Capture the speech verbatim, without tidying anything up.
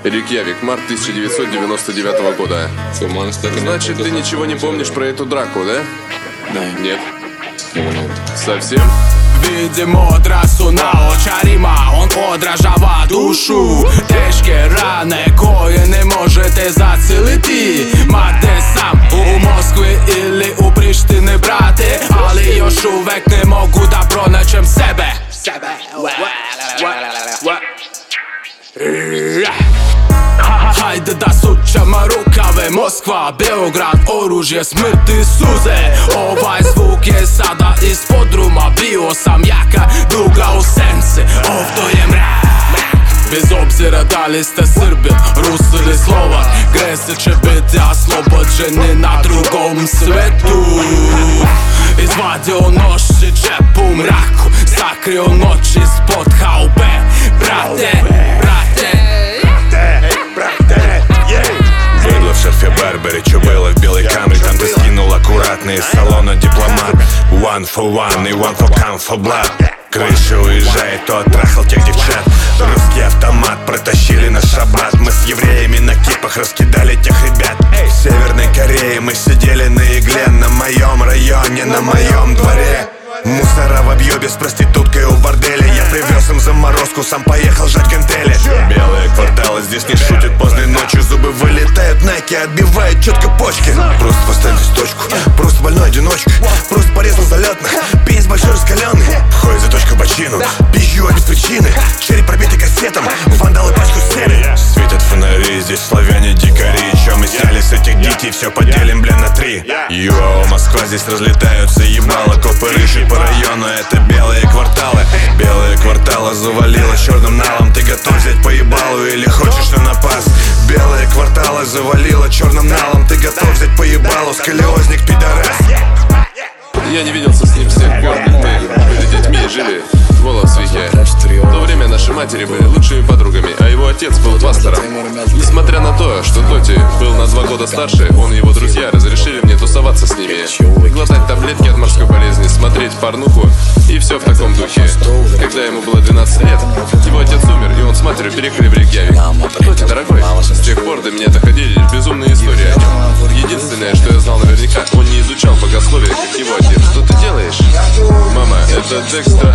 Рейкьявик, март тысяча девятьсот девяносто девятого года. Значит, ты ничего не помнишь про эту драку, да? Нет. Совсем? Vidimo odrasu na očarima, on odražava dušu. Teške rane koje ne možete zaciliti. Mate sam u Moskvi ili u Prištini, brate, ali još uvek ne mogu da pronađem sebe. Hajde da sučamo rukave, Moskva, Beograd, oružje, smrti, suze. Ovaj zvuk je sada iz podruma, bio sam jaka, duga u senci, ovdje je mrak. Bez obzira da li ste Srbin, Rus ili Slovak, Gresi će biti oslobođeni na drugom svetu. Izvadio nož i džep u mraku, sakrio noć ispod haube. Brate, brate, Быдло в шерфе Барбери, чё было в белой камере. Там ты скинул аккуратно из салона дипломат. One for one и one for come for blood. Крыша уезжает, то оттрахал тех девчат. Русский автомат протащили на шаббат. Мы с евреями на кипах раскидали тех ребят. В Северной Корее мы сидели на игле. На моем районе, на моем дворе. Мусора в объёбе с проституткой у борделя. Я привез им заморозку, сам поехал жать гантели. Белые кварталы здесь не шутят поздней ночью. Зубы вылетают, найки отбивают четко почки. Просто поставьте точку, просто больной одиночка. Просто порезал залетно, пейс большой раскаленный. Входит заточка в бочину, пизжу без причины. Череп пробитый кассетом, вандалы пачку стены. Светят фонари, здесь славяне дикари. Чё мы сняли с этих детей, все поделим, блин, на три. Йоу, Москва, здесь разлетаются ебало. Копы рыжие по району, это белые кварталы. Белые кварталы завалило черным налом. Ты готов взять по ебалу или хочешь на напас? Белые кварталы завалило черным налом. Ты готов взять по ебалу, сколиозник, пидорас. Я не виделся с ним с тех пор, как мы были детьми и жили в Волосвике. В то время наши матери были лучшими подругами, а его отец был пастором. Несмотря на то, что Тоти был на два года старше, он и его друзья разрешили мне тусоваться с ними, глотать таблетки от морской болезни, смотреть порнуху и все в таком духе. Когда ему было двенадцать лет, его отец умер, и он с матерью переехали в Рейкьявик. Тоти, дорогой, с тех пор до меня доходили безумные истории о нем. Единственное, что я знал наверняка, он не изучал богословие, как его отец. Что ты делаешь? Мама, это Декстра